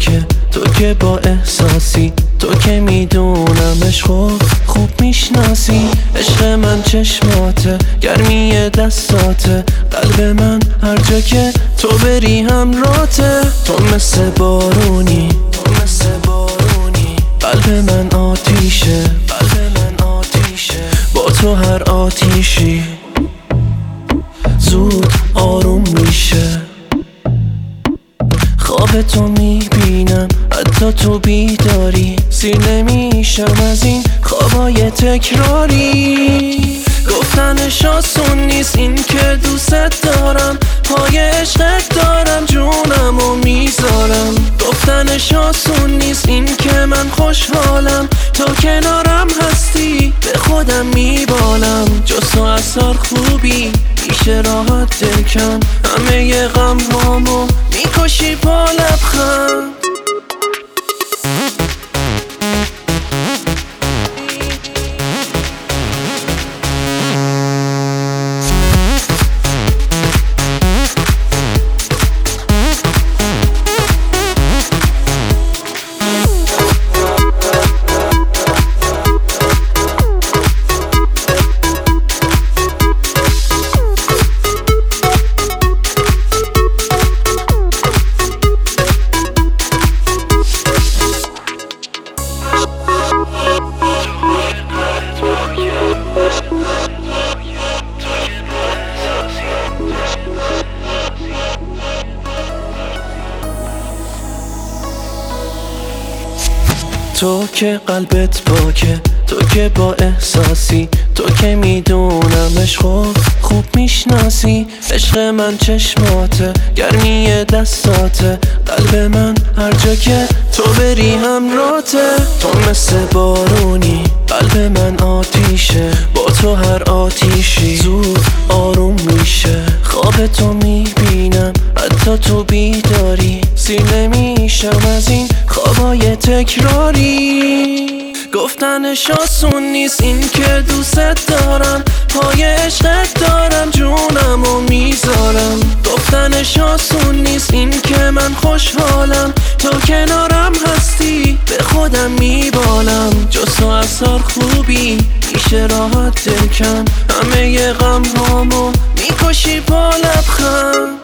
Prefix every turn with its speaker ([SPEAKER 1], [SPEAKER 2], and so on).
[SPEAKER 1] پاکه، تو که با احساسی، تو که میدونم عشقو خوب میشناسی. عشق من چشماته، گرمی دستاته، قلب من هر جا که تو بری همراته. تو مثل بارونی، تو مثل بارونی، قلب من آتیشه، قلب من آتیشه. با تو هر آتیشی زود آروم میشه. خواب تو میبینم حتی تو بیداری، سیر نمیشم از این خوابای تکراری. گفتنش آسون نیست این که دوست دارم، پای عشقت دارم جونمو میذارم. گفتنش آسون نیست این که من خوشحالم، تا کنارم هستی به خودم میبالم. جز تو اثر خوبی میشه راحت دلکم، همه غم هامو میکشی با لبخند. تو که قلبت پاکه، تو که با احساسی، تو که میدونم عشقو خوب میشناسی. عشق من چشماته، گرمی دستاته، قلب من هر جا که تو بری همراته. تو مثل بارونی، قلب من آتیشه، با تو هر آتیشی زود آروم میشه. خواب تو میبینم حتی تو بیداری، سیر نمیشم از این خوابای تکراری. گفتنش آسون نیست این که دوست دارم، پای عشقت دارم جونمو میذارم. گفتنش آسون نیست این که من خوشحالم، تا کنارم هستی به خودم میبالم. جز تو اثر خوبی میشه راحت دلکم، همه غم هامو میکشی با لبخند.